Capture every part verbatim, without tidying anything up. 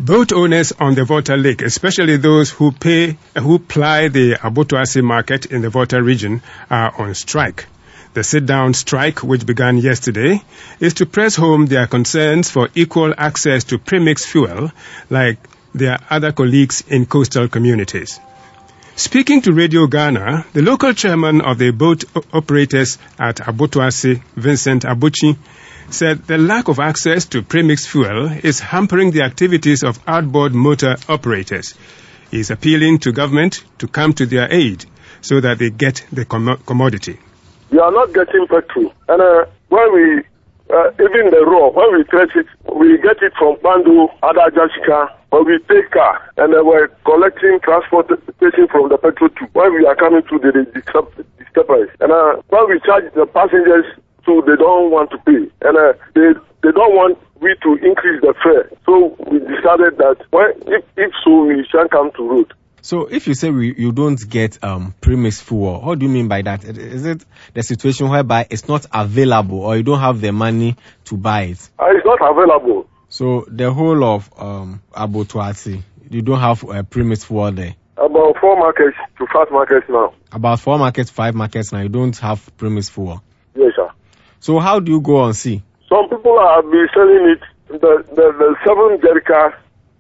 Boat owners on the Volta Lake, especially those who pay, who ply the Abotoase market in the Volta region, are on strike. The sit-down strike, which began yesterday, is to press home their concerns for equal access to premixed fuel, like their other colleagues in coastal communities. Speaking to Radio Ghana, the local chairman of the boat operators at Abotoase, Vincent Abuchi, said the lack of access to premixed fuel is hampering the activities of outboard motor operators. He is appealing to government to come to their aid so that they get the com- commodity. We are not getting petrol. And uh, when we, uh, even the raw, when we trace it, we get it from Bandu, Adajashika, when we take car, and uh, we're collecting transportation from the petrol too. When we are coming to the disturb And uh, when we charge the passengers, so they don't want to pay, and uh, they they don't want we to increase the fare. So we decided that when if, if so, we shall come to road. So if you say we, you don't get um, premixed fuel, what do you mean by that? Is it the situation whereby it's not available or you don't have the money to buy it? Uh, it's not available. So the whole of um, Abotoase, you don't have uh, premixed fuel there? About four markets to five markets now. About four markets, five markets now, you don't have premixed fuel? Yes, sir. So how do you go on sea? Some people have been selling it, the, the, the seven jerrycan,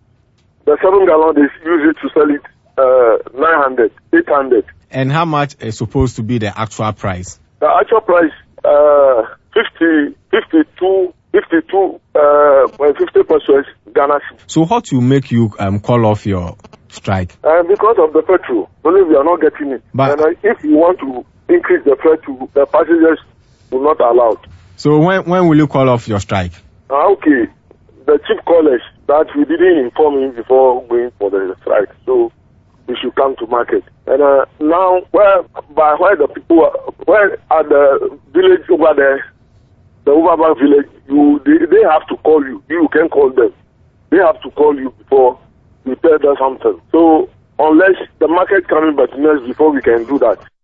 the seven gallon, they use it to sell it uh, nine hundred, eight hundred. And how much is supposed to be the actual price? The actual price, uh, fifty, fifty-two, fifty-two, uh, fifty pesos Ghana. So what will make you um, call off your strike? Uh, because of the petrol. Only we are not getting it. But and uh, if you want to increase the fare to the passengers, will not allowed. So when when will you call off your strike? Uh, okay, the chief college that we didn't inform him before going for the strike, so we should come to market. And uh, now, where by where the people are, where at the village over there, the Overbank village, you they, they have to call you. You can call them. They have to call you before you tell them something. So unless the market coming back next before we can do that.